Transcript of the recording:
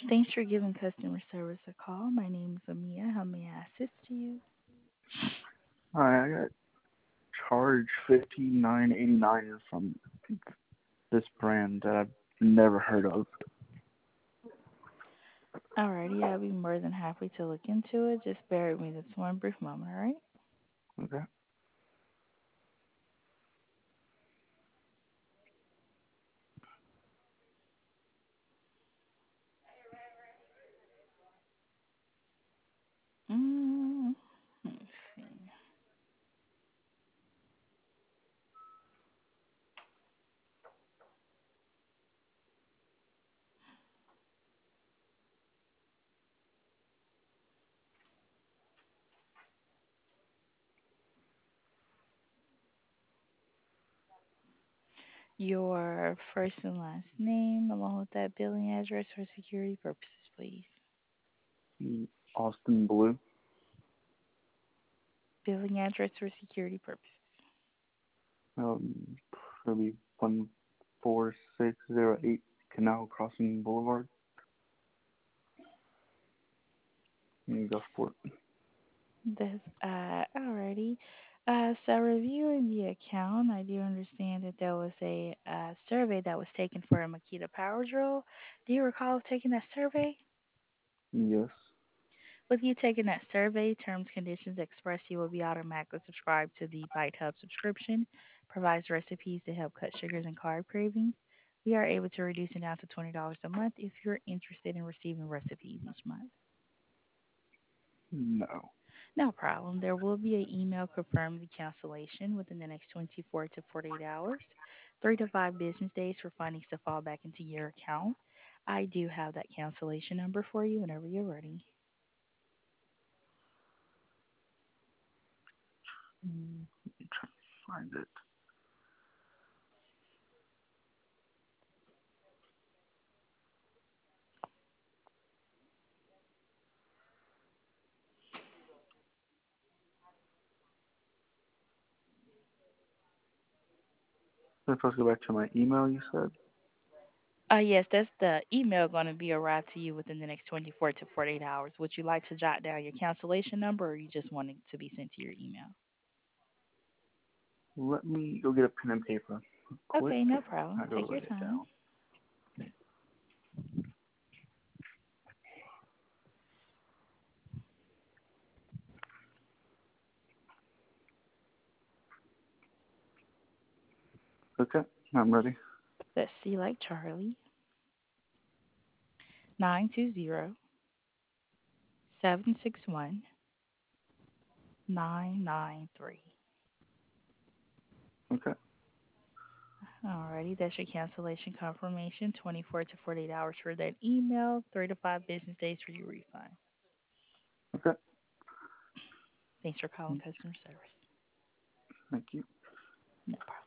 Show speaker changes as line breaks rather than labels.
Thanks for giving customer service a call. My name is Amia. How may I assist you?
Hi, I got charged $59.89 from this brand that I've never heard of.
Alrighty, I'll be more than happy to look into it. Just bear with me this one brief moment, alright?
Okay.
Let's see. Your first and last name, along with that billing address for security purposes, please.
Austin Blue.
Billing address for security purposes.
Um, Probably 14608 Canal Crossing Boulevard in Gulfport.
That's alrighty. So reviewing the account, I do understand that there was a survey that was taken for a Makita Power Drill. Do you recall taking that survey?
Yes.
With you taking that survey, terms, conditions express you will be automatically subscribed to the Bite Hub subscription. Provides recipes to help cut sugars and carb cravings. We are able to reduce it down to $20 a month if you're interested in receiving recipes each month.
No.
No problem. There will be an email confirming the cancellation within the next 24 to 48 hours, 3 to 5 business days for findings to fall back into your account. I do have that cancellation number for you whenever you're ready.
Let me try to find it. I'm supposed to go back to my email, you said?
Yes, that's the email going to be arrived to you within the next 24 to 48 hours. Would you like to jot down your cancellation number or you just want it to be sent to your email?
Let me go get a pen and paper quick.
Okay, no problem.
I'll go
Take your
write it
time.
down. Okay, I'm ready.
Let's see, like Charlie, 920-761-993.
Okay.
Alrighty, that's your cancellation confirmation. 24 to 48 hours for that email. 3 to 5 business days for your refund.
Okay.
Thanks for calling customer service.
Thank you.
No problem.